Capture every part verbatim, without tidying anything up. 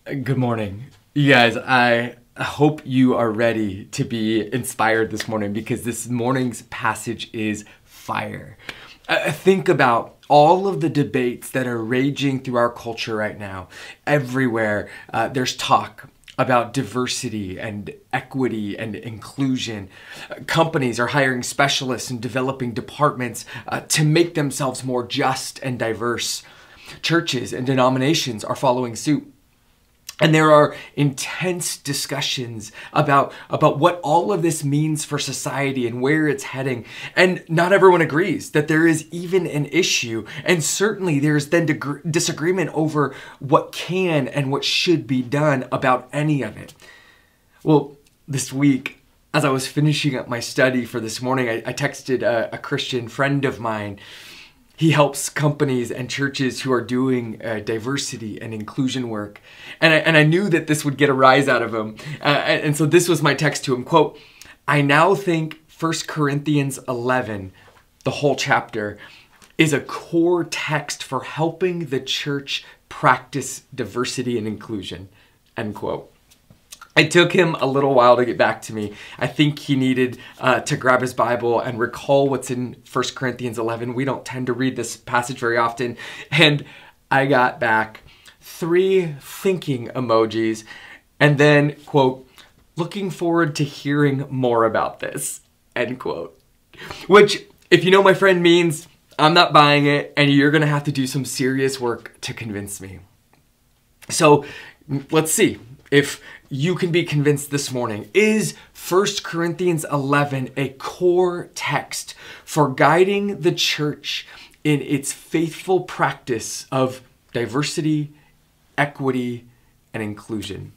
Good morning. You guys, I hope you are ready to be inspired this morning because this morning's passage is fire. Uh, think about all of the debates that are raging through our culture right now. Everywhere uh, there's talk about diversity and equity and inclusion. Uh, companies are hiring specialists and developing departments uh, to make themselves more just and diverse. Churches and denominations are following suit. And there are intense discussions about, about what all of this means for society and where it's heading. And not everyone agrees that there is even an issue. And certainly there's then deg- disagreement over what can and what should be done about any of it. Well, this week, as I was finishing up my study for this morning, I, I texted a, a Christian friend of mine. He helps companies and churches who are doing uh, diversity and inclusion work. And I, and I knew that this would get a rise out of him. Uh, and, and so this was my text to him, quote, "I now think First Corinthians eleven, the whole chapter, is a core text for helping the church practice diversity and inclusion," end quote. It took him a little while to get back to me. I think he needed uh, to grab his Bible and recall what's in First Corinthians eleven. We don't tend to read this passage very often. And I got back three thinking emojis and then, quote, "looking forward to hearing more about this," end quote. Which, if you know my friend, means I'm not buying it and you're going to have to do some serious work to convince me. So let's see if you can be convinced this morning. Is First Corinthians eleven a core text for guiding the church in its faithful practice of diversity, equity, and inclusion?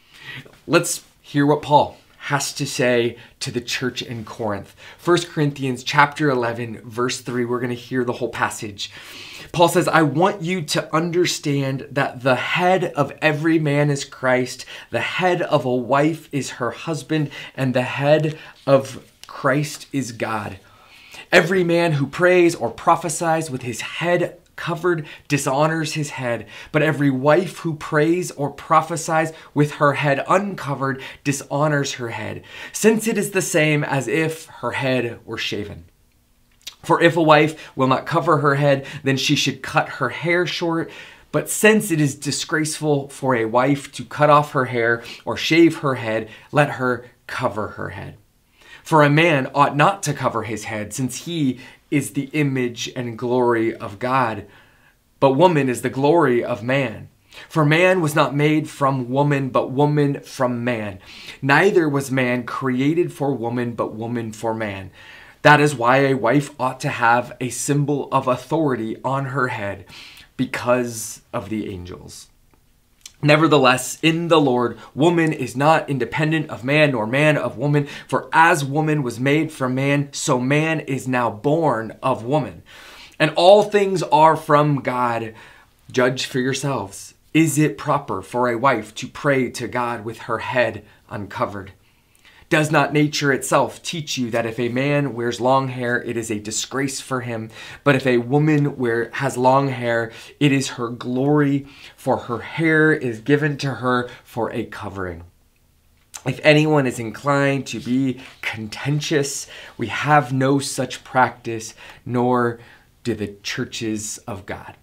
Let's hear what Paul has to say to the church in Corinth. First Corinthians chapter eleven, verse three, we're going to hear the whole passage. Paul says, "I want you to understand that the head of every man is Christ, the head of a wife is her husband, and the head of Christ is God. Every man who prays or prophesies with his head covered dishonors his head, but every wife who prays or prophesies with her head uncovered dishonors her head, since it is the same as if her head were shaven. For if a wife will not cover her head, then she should cut her hair short. But since it is disgraceful for a wife to cut off her hair or shave her head, let her cover her head. For a man ought not to cover his head, since he is the image and glory of God. But woman is the glory of man. For man was not made from woman, but woman from man. Neither was man created for woman, but woman for man. That is why a wife ought to have a symbol of authority on her head, because of the angels. Nevertheless, in the Lord, woman is not independent of man, nor man of woman. For as woman was made from man, so man is now born of woman. And all things are from God. Judge for yourselves. Is it proper for a wife to pray to God with her head uncovered? Does not nature itself teach you that if a man wears long hair, it is a disgrace for him? But if a woman wear, has long hair, it is her glory, for her hair is given to her for a covering. If anyone is inclined to be contentious, we have no such practice, nor do the churches of God."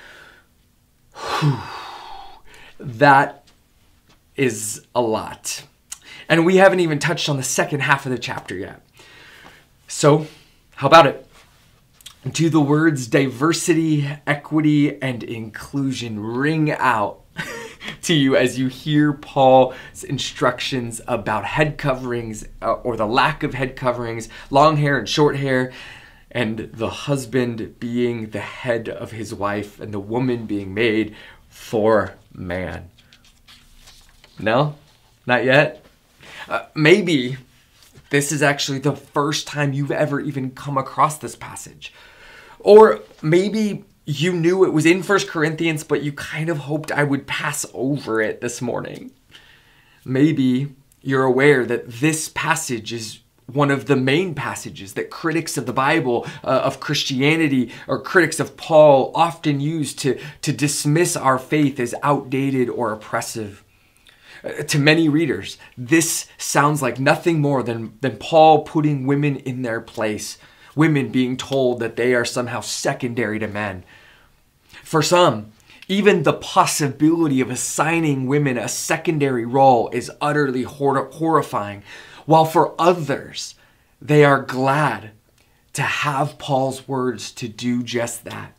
Whew. That is a lot. And we haven't even touched on the second half of the chapter yet. So, how about it? Do the words diversity, equity, and inclusion ring out to you as you hear Paul's instructions about head coverings uh, or the lack of head coverings, long hair and short hair, and the husband being the head of his wife and the woman being made for man? No? Not yet? Uh, maybe this is actually the first time you've ever even come across this passage. Or maybe you knew it was in First Corinthians, but you kind of hoped I would pass over it this morning. Maybe you're aware that this passage is one of the main passages that critics of the Bible, uh, of Christianity, or critics of Paul often use to, to dismiss our faith as outdated or oppressive. Uh, to many readers, this sounds like nothing more than, than Paul putting women in their place, women being told that they are somehow secondary to men. For some, even the possibility of assigning women a secondary role is utterly hor- horrifying, while for others, they are glad to have Paul's words to do just that.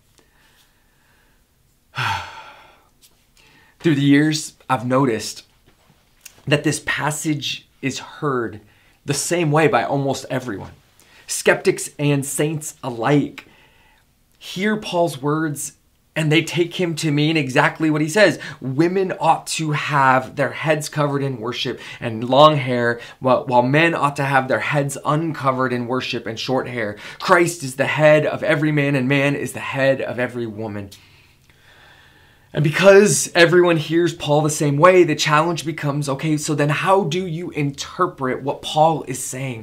Through the years, I've noticed that this passage is heard the same way by almost everyone. Skeptics and saints alike hear Paul's words and they take him to mean exactly what he says. Women ought to have their heads covered in worship and long hair, while, while men ought to have their heads uncovered in worship and short hair. Christ is the head of every man, and man is the head of every woman. And because everyone hears Paul the same way, the challenge becomes, okay, so then how do you interpret what Paul is saying?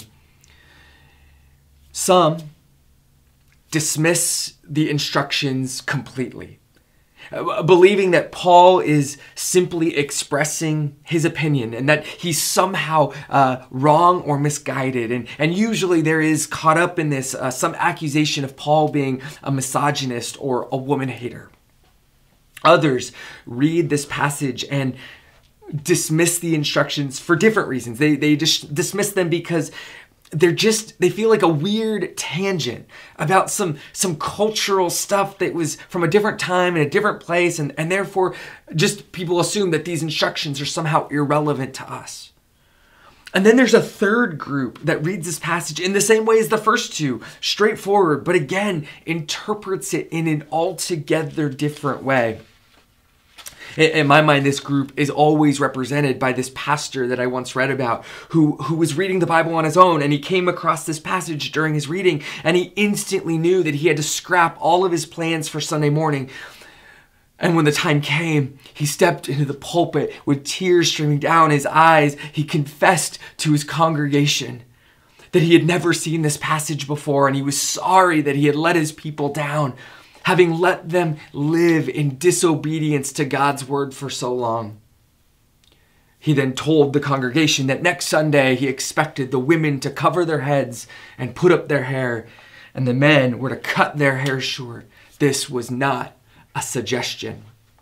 Some dismiss the instructions completely, believing that Paul is simply expressing his opinion and that he's somehow uh, wrong or misguided. And, and usually there is caught up in this uh, some accusation of Paul being a misogynist or a woman hater. Others read this passage and dismiss the instructions for different reasons. They, they just dismiss them because they're just, they feel like a weird tangent about some some cultural stuff that was from a different time and a different place, and, and therefore just people assume that these instructions are somehow irrelevant to us. And then there's a third group that reads this passage in the same way as the first two, straightforward, but again, interprets it in an altogether different way. In my mind, this group is always represented by this pastor that I once read about who, who was reading the Bible on his own, and he came across this passage during his reading, and he instantly knew that he had to scrap all of his plans for Sunday morning. And when the time came, he stepped into the pulpit with tears streaming down his eyes. He confessed to his congregation that he had never seen this passage before, and he was sorry that he had let his people down, having let them live in disobedience to God's word for so long. He then told the congregation that next Sunday he expected the women to cover their heads and put up their hair, and the men were to cut their hair short. This was not a suggestion.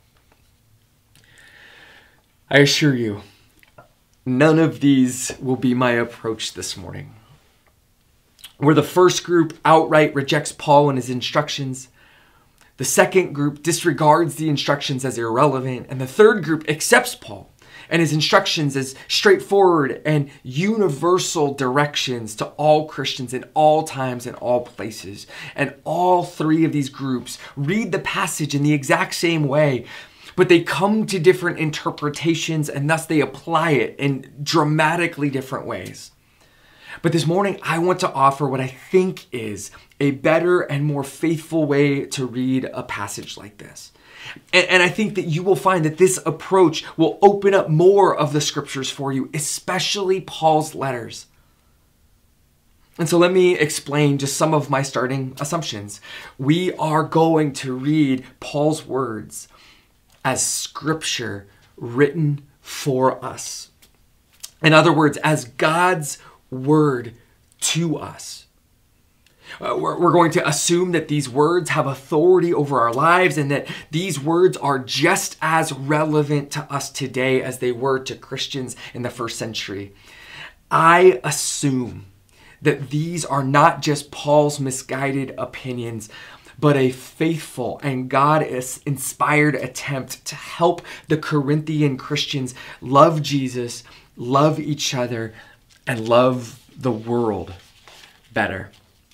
I assure you, none of these will be my approach this morning. Where the first group outright rejects Paul and his instructions, the second group disregards the instructions as irrelevant, and the third group accepts Paul and his instructions as straightforward and universal directions to all Christians in all times and all places. And all three of these groups read the passage in the exact same way, but they come to different interpretations, and thus they apply it in dramatically different ways. But this morning, I want to offer what I think is a better and more faithful way to read a passage like this. And, and I think that you will find that this approach will open up more of the scriptures for you, especially Paul's letters. And so let me explain just some of my starting assumptions. We are going to read Paul's words as scripture written for us. In other words, as God's word to us. Uh, we're, we're going to assume that these words have authority over our lives, and that these words are just as relevant to us today as they were to Christians in the first century. I assume that these are not just Paul's misguided opinions, but a faithful and God-inspired attempt to help the Corinthian Christians love Jesus, love each other, and love the world better.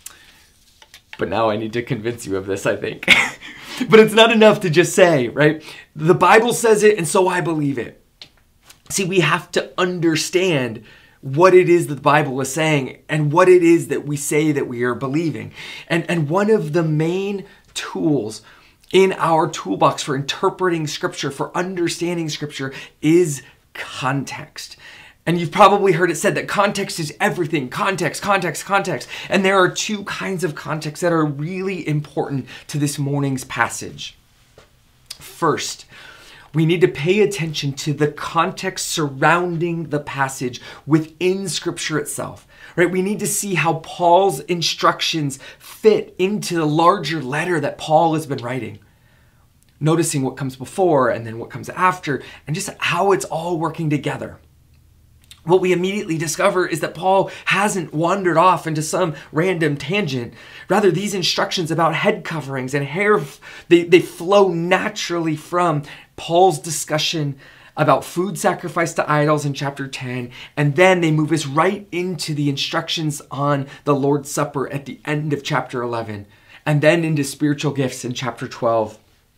But now I need to convince you of this, I think. But it's not enough to just say, right? The Bible says it, and so I believe it. See, we have to understand what it is that the Bible is saying and what it is that we say that we are believing. And, and one of the main tools in our toolbox for interpreting Scripture, for understanding Scripture, is context. And you've probably heard it said that context is everything. Context, context, context. And there are two kinds of context that are really important to this morning's passage. First, we need to pay attention to the context surrounding the passage within Scripture itself. Right? We need to see how Paul's instructions fit into the larger letter that Paul has been writing. Noticing what comes before and then what comes after, and just how it's all working together. What we immediately discover is that Paul hasn't wandered off into some random tangent. Rather, these instructions about head coverings and hair, they, they flow naturally from Paul's discussion about food sacrificed to idols in chapter ten, and then they move us right into the instructions on the Lord's Supper at the end of chapter eleven, and then into spiritual gifts in chapter twelve.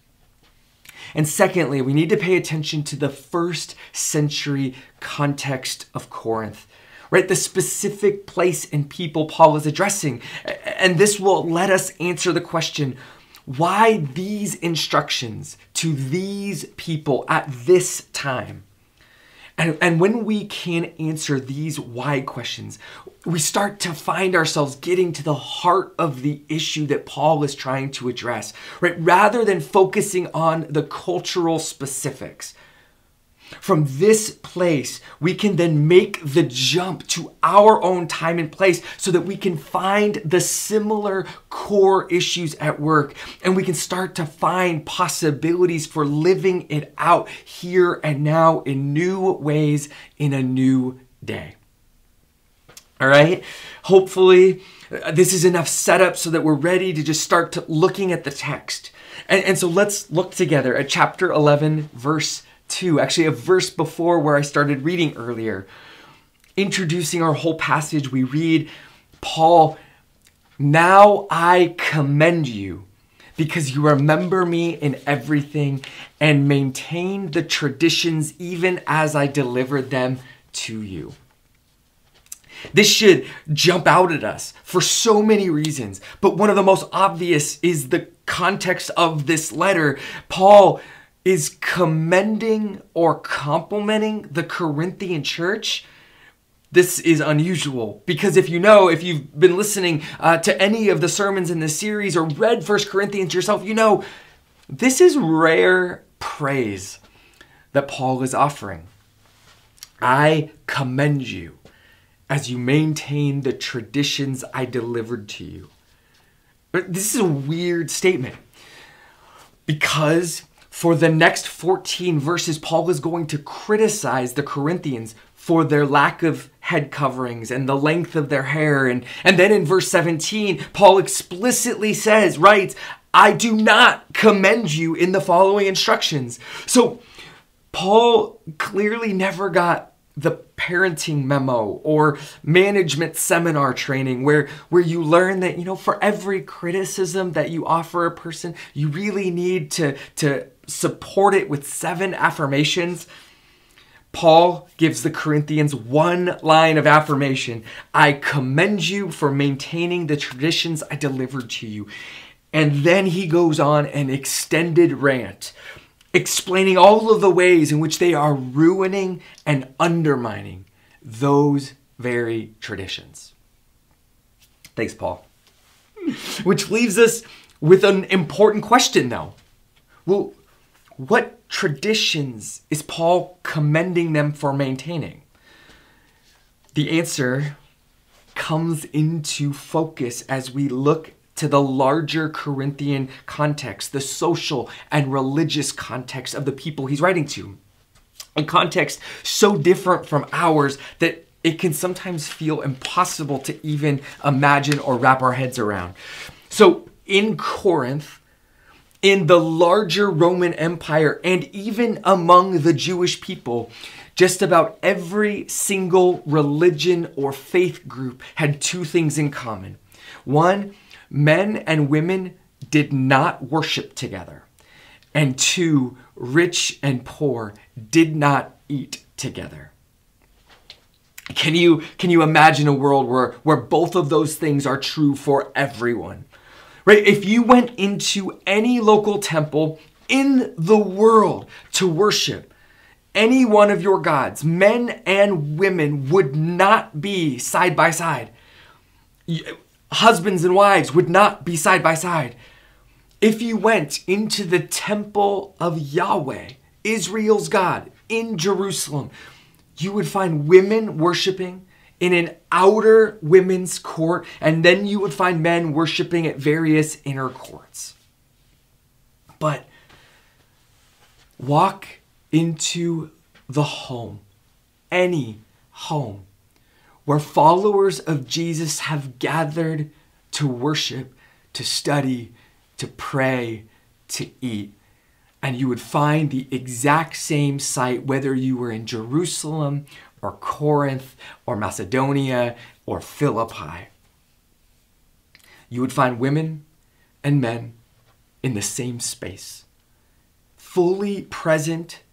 And secondly, we need to pay attention to the first century context of Corinth, right? The specific place and people Paul is addressing. And this will let us answer the question, why these instructions to these people at this time? And, and when we can answer these why questions, we start to find ourselves getting to the heart of the issue that Paul is trying to address, right? Rather than focusing on the cultural specifics. From this place, we can then make the jump to our own time and place so that we can find the similar core issues at work, and we can start to find possibilities for living it out here and now in new ways in a new day. All right? Hopefully, this is enough setup so that we're ready to just start to looking at the text. And, and so let's look together at chapter eleven, verse two, actually a verse before where I started reading earlier. Introducing our whole passage, we read, Paul, now I commend you because you remember me in everything and maintain the traditions even as I delivered them to you. This should jump out at us for so many reasons, but one of the most obvious is the context of this letter. Paul is commending or complimenting the Corinthian church. This is unusual because if you know, if you've been listening uh, to any of the sermons in this series or read First Corinthians yourself, you know this is rare praise that Paul is offering. I commend you as you maintain the traditions I delivered to you. But this is a weird statement because for the next fourteen verses, Paul is going to criticize the Corinthians for their lack of head coverings and the length of their hair. And, and then in verse seventeen, Paul explicitly says, writes, I do not commend you in the following instructions. So Paul clearly never got the parenting memo or management seminar training where, where you learn that, you know, for every criticism that you offer a person, you really need to, to support it with seven affirmations. Paul gives the Corinthians one line of affirmation. I commend you for maintaining the traditions I delivered to you. And then he goes on an extended rant, explaining all of the ways in which they are ruining and undermining those very traditions. Thanks, Paul. Which leaves us with an important question, though. Well, what traditions is Paul commending them for maintaining? The answer comes into focus as we look to the larger Corinthian context, the social and religious context of the people he's writing to. A context so different from ours that it can sometimes feel impossible to even imagine or wrap our heads around. So in Corinth, in the larger Roman Empire, and even among the Jewish people, just about every single religion or faith group had two things in common. One, men and women did not worship together. And two, rich and poor did not eat together. Can you, can you imagine a world where, where both of those things are true for everyone? Right? If you went into any local temple in the world to worship, any one of your gods, men and women, would not be side by side. Husbands and wives would not be side by side. If you went into the temple of Yahweh, Israel's God, in Jerusalem, you would find women worshiping in an outer women's court, and then you would find men worshiping at various inner courts. But walk into the home, any home, where followers of Jesus have gathered to worship, to study, to pray, to eat. And you would find the exact same sight, whether you were in Jerusalem or Corinth or Macedonia or Philippi. You would find women and men in the same space, fully present,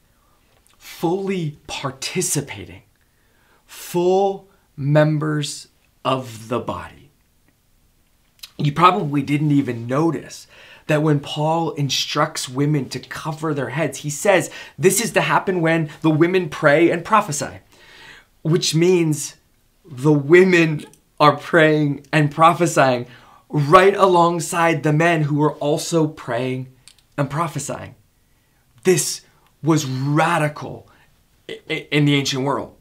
fully participating, full members of the body. You probably didn't even notice that when Paul instructs women to cover their heads, he says this is to happen when the women pray and prophesy, which means the women are praying and prophesying right alongside the men who are also praying and prophesying. This was radical in the ancient world.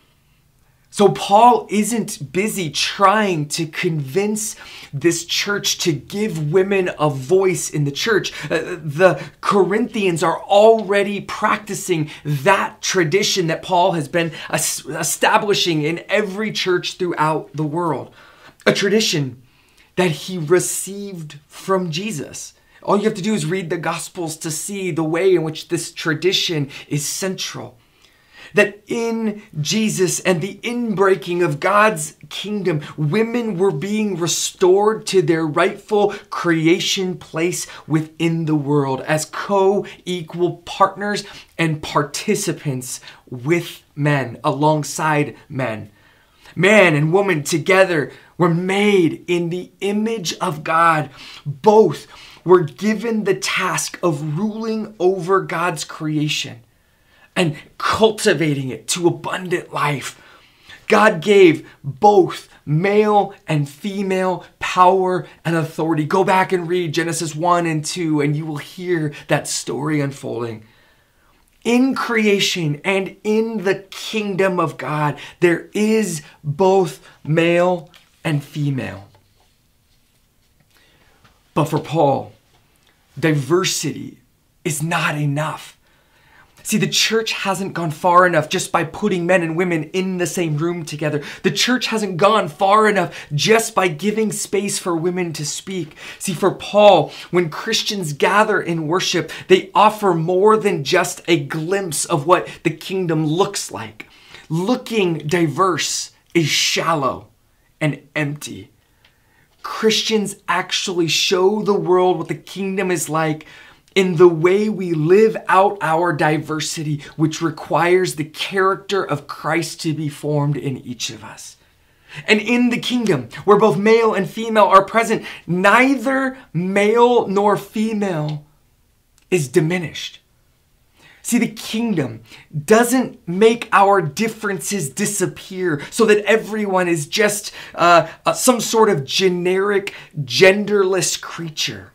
So Paul isn't busy trying to convince this church to give women a voice in the church. Uh, the Corinthians are already practicing that tradition that Paul has been as- establishing in every church throughout the world. A tradition that he received from Jesus. All you have to do is read the Gospels to see the way in which this tradition is central. That in Jesus and the inbreaking of God's kingdom, women were being restored to their rightful creation place within the world as co-equal partners and participants with men, alongside men. Man and woman together were made in the image of God. Both were given the task of ruling over God's creation and cultivating it to abundant life. God gave both male and female power and authority. Go back and read Genesis one and two, and you will hear that story unfolding. In creation and in the kingdom of God, there is both male and female. But for Paul, diversity is not enough. See, the church hasn't gone far enough just by putting men and women in the same room together. The church hasn't gone far enough just by giving space for women to speak. See, for Paul, when Christians gather in worship, they offer more than just a glimpse of what the kingdom looks like. Looking diverse is shallow and empty. Christians actually show the world what the kingdom is like in the way we live out our diversity, which requires the character of Christ to be formed in each of us. And in the kingdom, where both male and female are present, neither male nor female is diminished. See, the kingdom doesn't make our differences disappear so that everyone is just uh, uh, some sort of generic, genderless creature.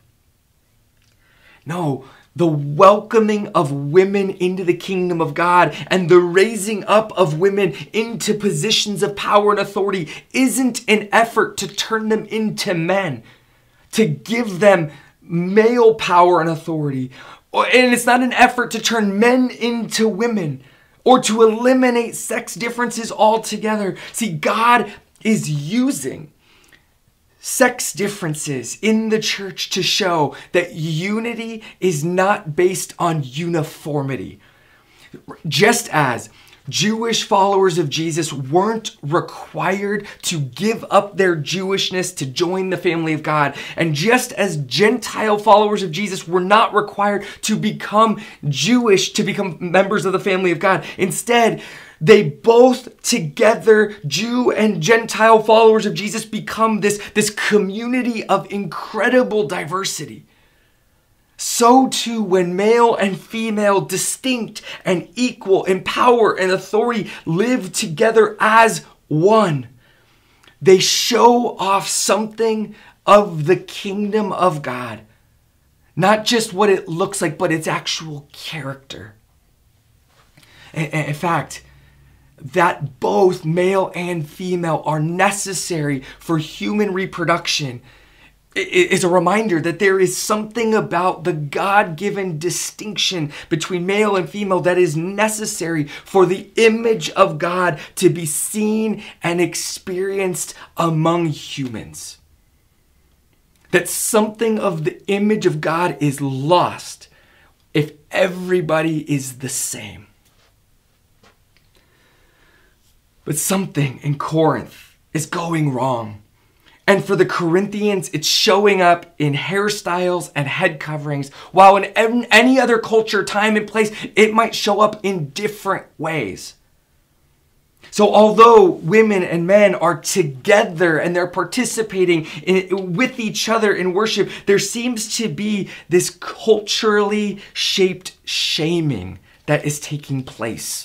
No, the welcoming of women into the kingdom of God and the raising up of women into positions of power and authority isn't an effort to turn them into men, to give them male power and authority. And it's not an effort to turn men into women or to eliminate sex differences altogether. See, God is using sex differences in the church to show that unity is not based on uniformity. Just as Jewish followers of Jesus weren't required to give up their Jewishness to join the family of God, and just as Gentile followers of Jesus were not required to become Jewish to become members of the family of God, instead, they both together, Jew and Gentile followers of Jesus, become this, this community of incredible diversity. So too, when male and female, distinct and equal in power and authority, live together as one, they show off something of the kingdom of God. Not just what it looks like, but its actual character. In fact, that both male and female are necessary for human reproduction is a reminder that there is something about the God-given distinction between male and female that is necessary for the image of God to be seen and experienced among humans. That something of the image of God is lost if everybody is the same. But something in Corinth is going wrong. And for the Corinthians, it's showing up in hairstyles and head coverings, while in any other culture, time, and place, it might show up in different ways. So although women and men are together and they're participating in, with each other in worship, there seems to be this culturally shaped shaming that is taking place.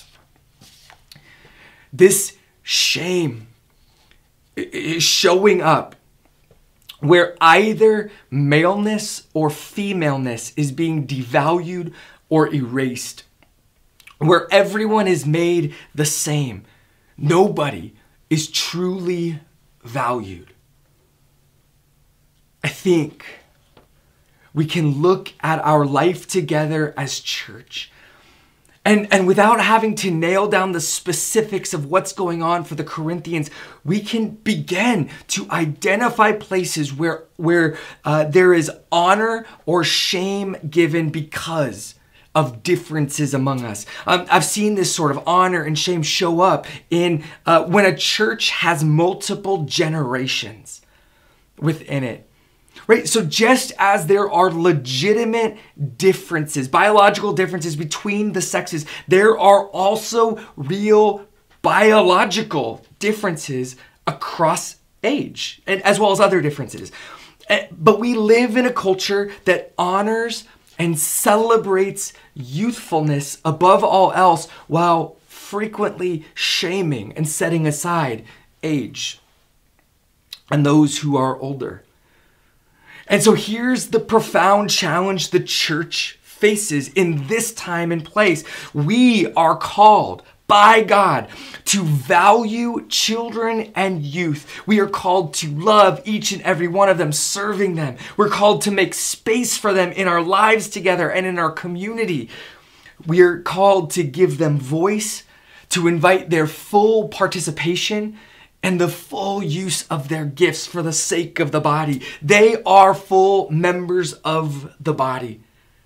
This shame is showing up where either maleness or femaleness is being devalued or erased, where everyone is made the same. Nobody is truly valued. I think we can look at our life together as church, And, and without having to nail down the specifics of what's going on for the Corinthians, we can begin to identify places where, where uh, there is honor or shame given because of differences among us. Um, I've seen this sort of honor and shame show up in uh, when a church has multiple generations within it. Right? So just as there are legitimate differences, biological differences between the sexes, there are also real biological differences across age, and as well as other differences. But we live in a culture that honors and celebrates youthfulness above all else, while frequently shaming and setting aside age and those who are older. And so here's the profound challenge the church faces in this time and place. We are called by God to value children and youth. We are called to love each and every one of them, serving them. We're called to make space for them in our lives together and in our community. We are called to give them voice, to invite their full participation and the full use of their gifts for the sake of the body. They are full members of the body.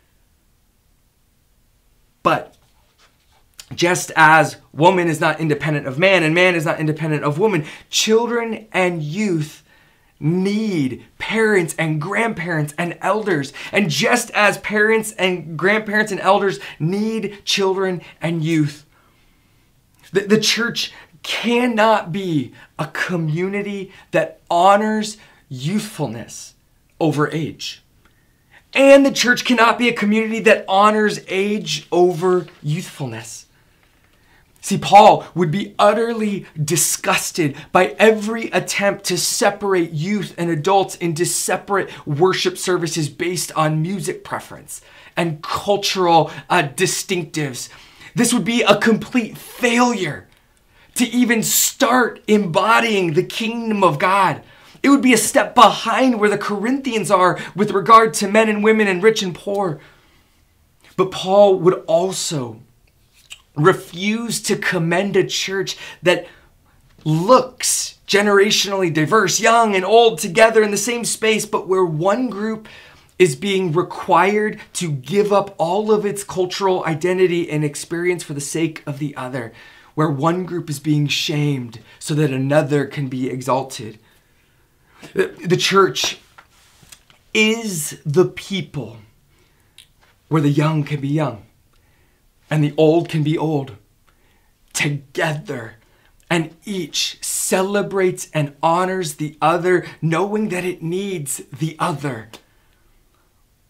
But just as woman is not independent of man and man is not independent of woman, children and youth need parents and grandparents and elders. And just as parents and grandparents and elders need children and youth, the, the church cannot be a community that honors youthfulness over age. And the church cannot be a community that honors age over youthfulness. See, Paul would be utterly disgusted by every attempt to separate youth and adults into separate worship services based on music preference and cultural uh, distinctives. This would be a complete failure to even start embodying the kingdom of God. It would be a step behind where the Corinthians are with regard to men and women and rich and poor. But Paul would also refuse to commend a church that looks generationally diverse, young and old together in the same space, but where one group is being required to give up all of its cultural identity and experience for the sake of the other, where one group is being shamed so that another can be exalted. The church is the people where the young can be young and the old can be old together, and each celebrates and honors the other, knowing that it needs the other.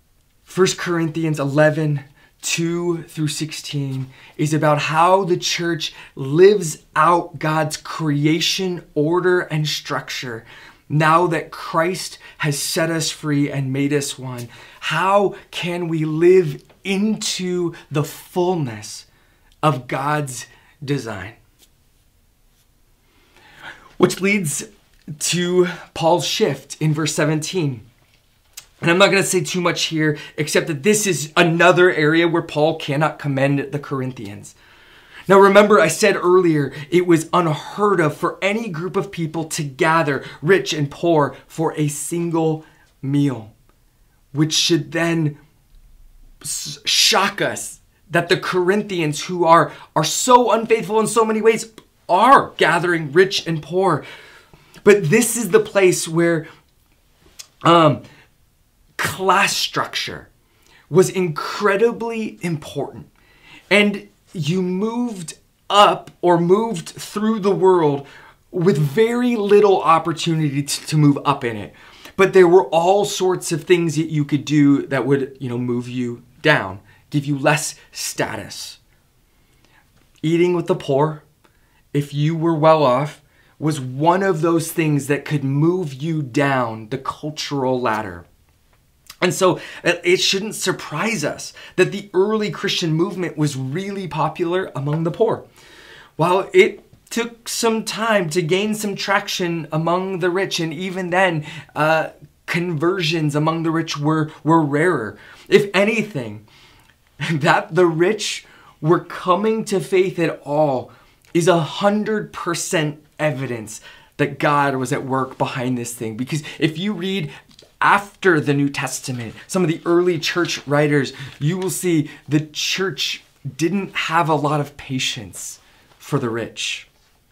First Corinthians eleven, two through sixteen is about how the church lives out God's creation order and structure. Now that Christ has set us free and made us one, how can we live into the fullness of God's design? Which leads to Paul's shift in verse seventeen. And I'm not going to say too much here, except that this is another area where Paul cannot commend the Corinthians. Now remember, I said earlier, it was unheard of for any group of people to gather, rich and poor, for a single meal, which should then shock us that the Corinthians, who are, are so unfaithful in so many ways, are gathering rich and poor. But this is the place where um, class structure was incredibly important. And you moved up or moved through the world with very little opportunity to, to move up in it. But there were all sorts of things that you could do that would, you know, move you down, give you less status. Eating with the poor, if you were well off, was one of those things that could move you down the cultural ladder. And so it shouldn't surprise us that the early Christian movement was really popular among the poor. While it took some time to gain some traction among the rich, and even then, uh, conversions among the rich were, were rarer. If anything, that the rich were coming to faith at all is a hundred percent evidence that God was at work behind this thing. Because if you read after the New Testament, some of the early church writers, you will see the church didn't have a lot of patience for the rich.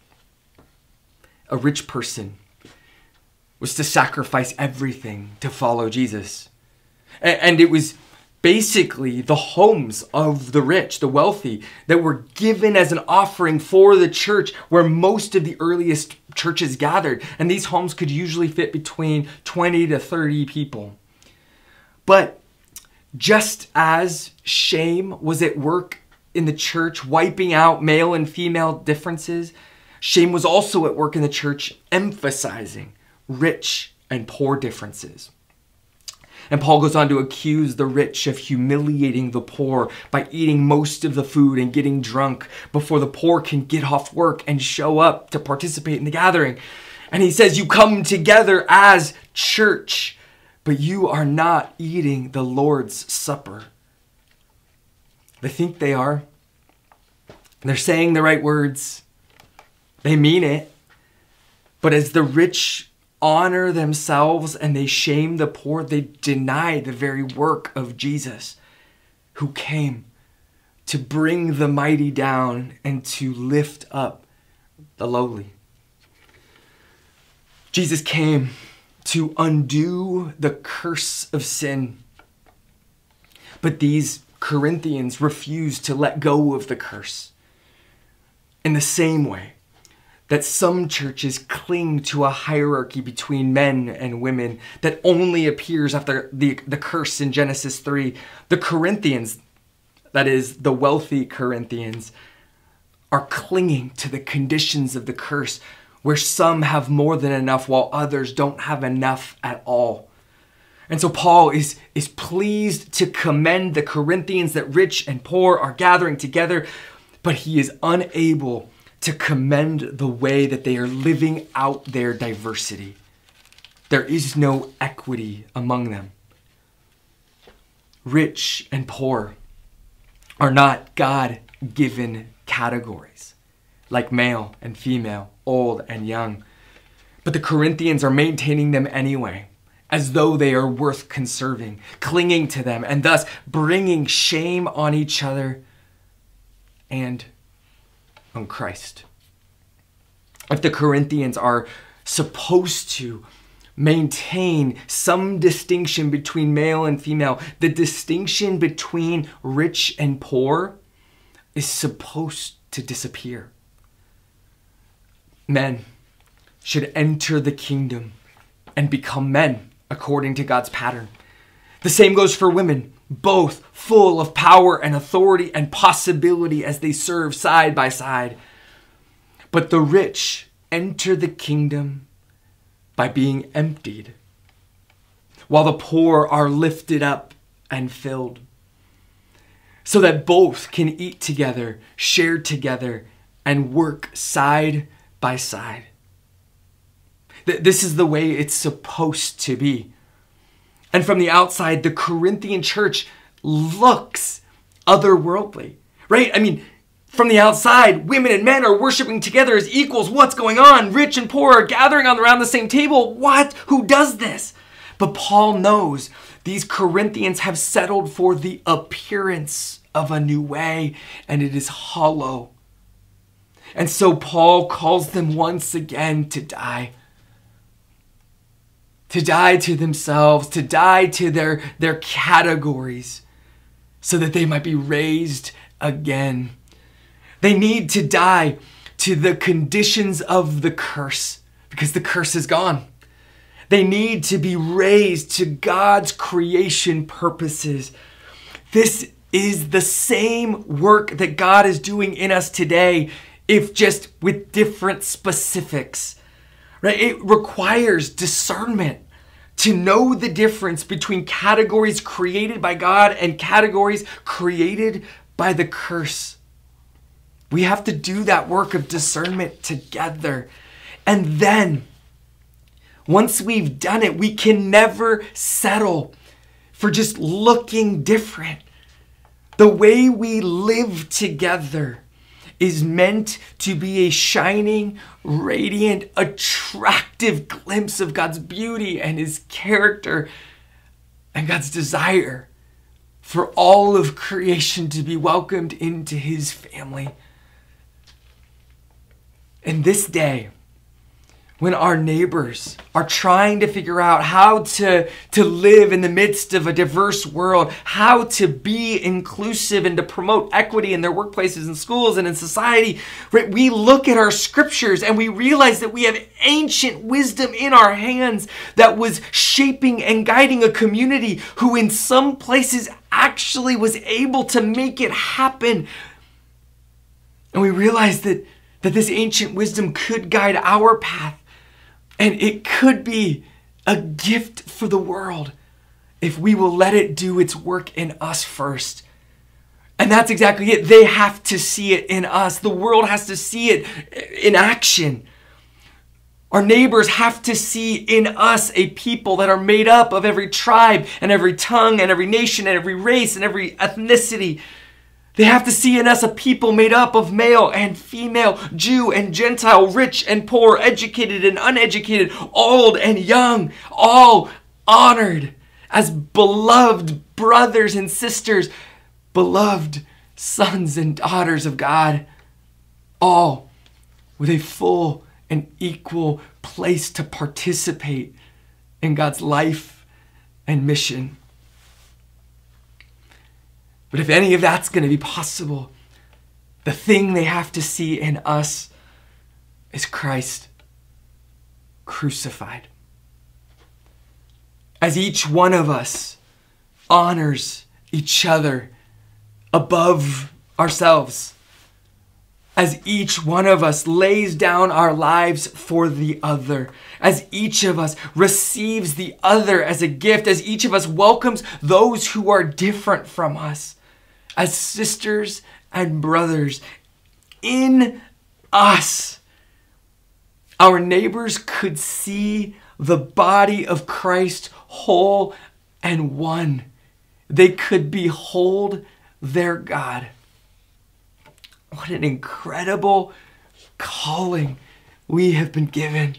A rich person was to sacrifice everything to follow Jesus. And it was basically the homes of the rich, the wealthy, that were given as an offering for the church, where most of the earliest churches gathered. And these homes could usually fit between twenty to thirty people. But just as shame was at work in the church, wiping out male and female differences, shame was also at work in the church, emphasizing rich and poor differences. And Paul goes on to accuse the rich of humiliating the poor by eating most of the food and getting drunk before the poor can get off work and show up to participate in the gathering. And he says, you come together as church, but you are not eating the Lord's Supper. They think they are. They're saying the right words. They mean it. But as the rich honor themselves and they shame the poor, they deny the very work of Jesus, who came to bring the mighty down and to lift up the lowly. Jesus came to undo the curse of sin. But these Corinthians refused to let go of the curse. In the same way that some churches cling to a hierarchy between men and women that only appears after the, the curse in Genesis three, the Corinthians, that is, the wealthy Corinthians, are clinging to the conditions of the curse, where some have more than enough while others don't have enough at all. And so Paul is, is pleased to commend the Corinthians that rich and poor are gathering together, but he is unable to commend the way that they are living out their diversity. There is no equity among them. Rich and poor are not God-given categories, like male and female, old and young. But the Corinthians are maintaining them anyway, as though they are worth conserving, clinging to them, and thus bringing shame on each other and on Christ. If the Corinthians are supposed to maintain some distinction between male and female, the distinction between rich and poor is supposed to disappear. Men should enter the kingdom and become men according to God's pattern. The same goes for women. both full of power and authority and possibility as they serve side by side. But the rich enter the kingdom by being emptied, while the poor are lifted up and filled, so that both can eat together, share together, and work side by side. This is the way it's supposed to be. And from the outside, the Corinthian church looks otherworldly, right? I mean, from the outside, women and men are worshiping together as equals. What's going on? Rich and poor are gathering around the same table. What? Who does this? But Paul knows these Corinthians have settled for the appearance of a new way, and it is hollow. And so Paul calls them once again to die. To die to themselves, to die to their, their categories, so that they might be raised again. They need to die to the conditions of the curse, because the curse is gone. They need to be raised to God's creation purposes. This is the same work that God is doing in us today, if just with different specifics. Right? It requires discernment to know the difference between categories created by God and categories created by the curse. We have to do that work of discernment together. And then, once we've done it, we can never settle for just looking different. The way we live together is meant to be a shining, radiant, attractive glimpse of God's beauty and his character and God's desire for all of creation to be welcomed into his family. In this day, when our neighbors are trying to figure out how to, to live in the midst of a diverse world, how to be inclusive and to promote equity in their workplaces and schools and in society, right? We look at our scriptures and we realize that we have ancient wisdom in our hands that was shaping and guiding a community who in some places actually was able to make it happen. And we realize that, that this ancient wisdom could guide our path. And it could be a gift for the world if we will let it do its work in us first. And that's exactly it. They have to see it in us. The world has to see it in action. Our neighbors have to see in us a people that are made up of every tribe and every tongue and every nation and every race and every ethnicity. They have to see in us a people made up of male and female, Jew and Gentile, rich and poor, educated and uneducated, old and young, all honored as beloved brothers and sisters, beloved sons and daughters of God, all with a full and equal place to participate in God's life and mission. But if any of that's going to be possible, the thing they have to see in us is Christ crucified. As each one of us honors each other above ourselves, as each one of us lays down our lives for the other, as each of us receives the other as a gift, as each of us welcomes those who are different from us, as sisters and brothers, in us, our neighbors could see the body of Christ whole and one. They could behold their God. What an incredible calling we have been given.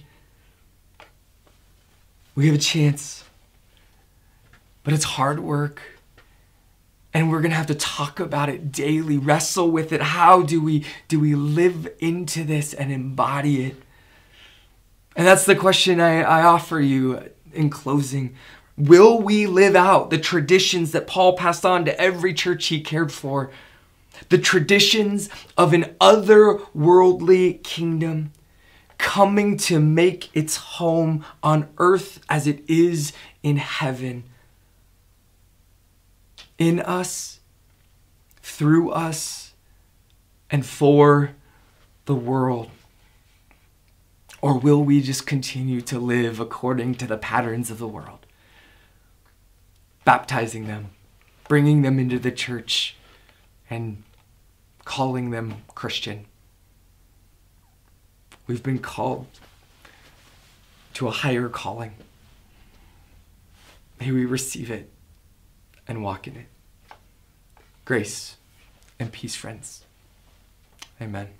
We have a chance, but it's hard work. And we're going to have to talk about it daily, wrestle with it. How do we do we live into this and embody it? And that's the question I, I offer you in closing. Will we live out the traditions that Paul passed on to every church he cared for? The traditions of an otherworldly kingdom coming to make its home on earth as it is in heaven. in us, through us, and for the world? Or will we just continue to live according to the patterns of the world? Baptizing them, bringing them into the church, and calling them Christian. We've been called to a higher calling. May we receive it and walk in it. Grace and peace, friends. Amen.